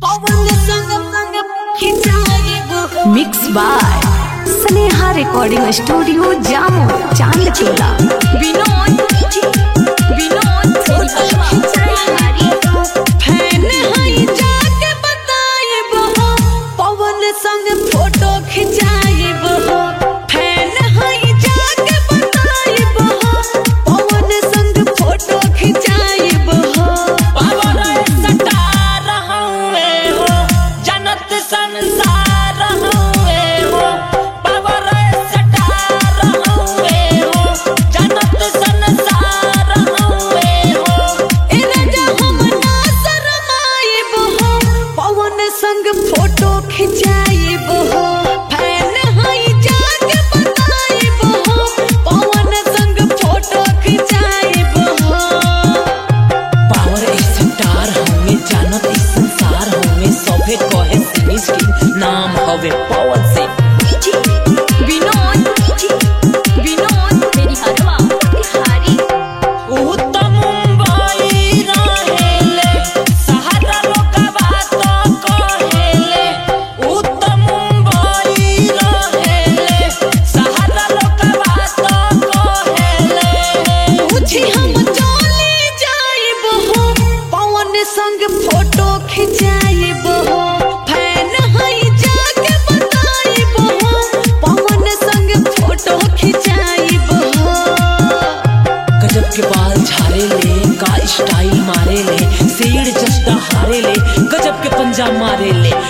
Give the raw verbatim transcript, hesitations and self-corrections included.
Mix by Sneha recording studio Jamo Chandtola. Vinod Vinod fan हई जाके बताए बहो पवन संग फोटो खिंचाए बहो। फैन हई जाके बताए बहो पवन संग फोटो खिंचाए बहो। पावर स्टार हवे हो जनत संसार हवे हो। पावर स्टार हवे हो जनत संसार हवे हो। ए राजा हम ना शरमाए बहो पवन संग फोटो खिंचाए बहो। फैन हई जाके बताए बहो पवन संग फोटो खिंचाए बहो। पावर स्टार हवे जनत संसार हवे। सभे कहे सिनीज की नाम हवे पवन सिंह। विनोद विनोद मेरी हरवा बिहारी। ऊ त मुंबई रहेले सहारा लोकवा तो कहेले। ऊ त मुंबई रहेले सहारा लोकवा तो कहेले। पूछी हम चले जाए बहो पवन संग फोटो खिंचाए बहो। फैन हई जाके बताए बहो पवन संग फोटो खिंचाए बहो। गजब के बाल झारे ले का स्टाइल मारे ले। शेर जस्ता हारे ले गजब के पंजा मारे ले।